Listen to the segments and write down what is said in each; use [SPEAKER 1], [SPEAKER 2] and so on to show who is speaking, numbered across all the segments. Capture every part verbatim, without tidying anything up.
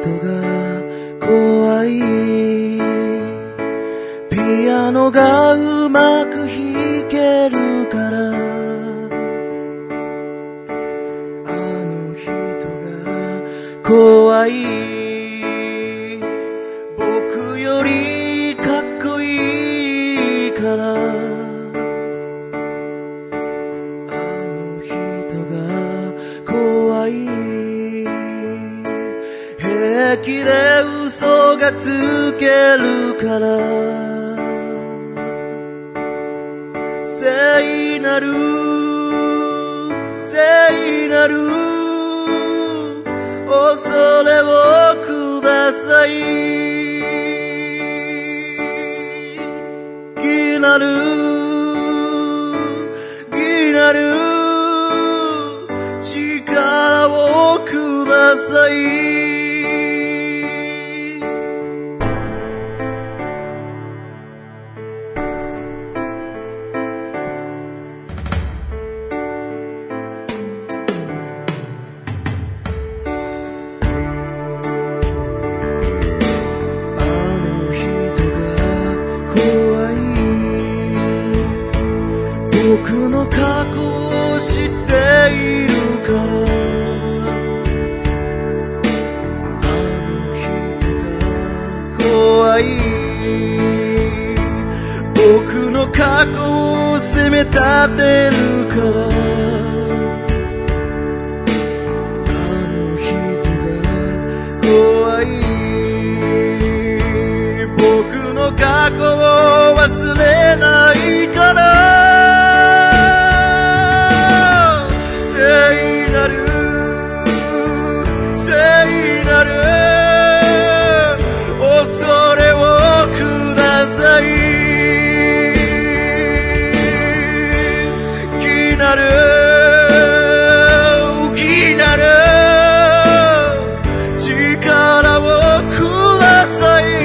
[SPEAKER 1] が怖い。ピアノがうまく弾けるから。あの人が怖い。僕よりかっこいいから。あの人が怖い。平気で嘘がつけるから。聖なる聖なる恐れをください。義なる義なる力をください。僕の過去を知っているから。あの人が怖い。僕の過去を責め立てるから。あの人が怖い。僕の過去を忘れないから。聖なる聖なる恐れをください。義なる義なる力をください。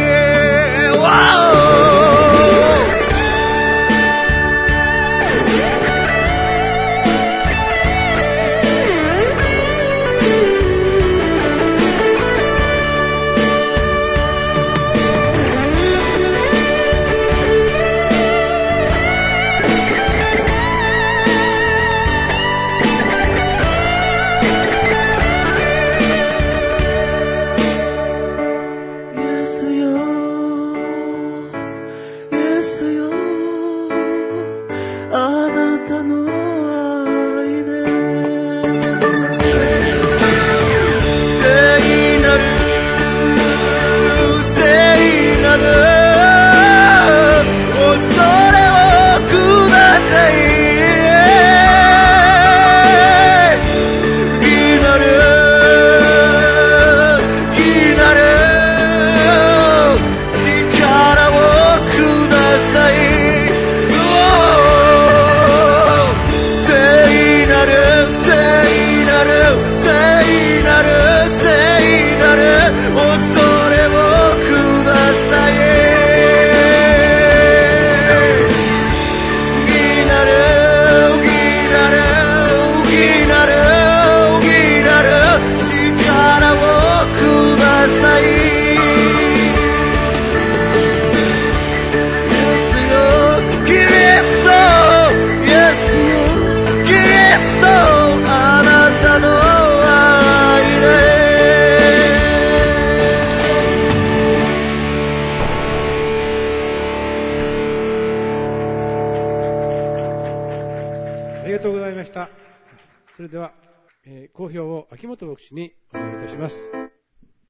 [SPEAKER 2] ありがとうございました。それでは、えー、講評を秋元牧師にお願いいたします。